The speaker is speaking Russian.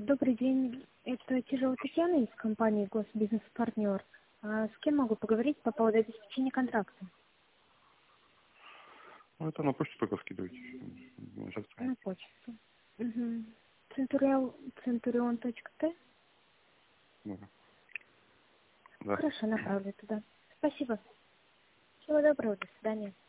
Добрый день. Это Тяжелая Татьяна из компании Госбизнес-партнер. С кем могу поговорить по поводу обеспечения контракта? Ну, это на почту только скидывайте. На почту. Угу. Centurion.t? Да. Хорошо, направлю туда. Спасибо. Всего доброго. До свидания.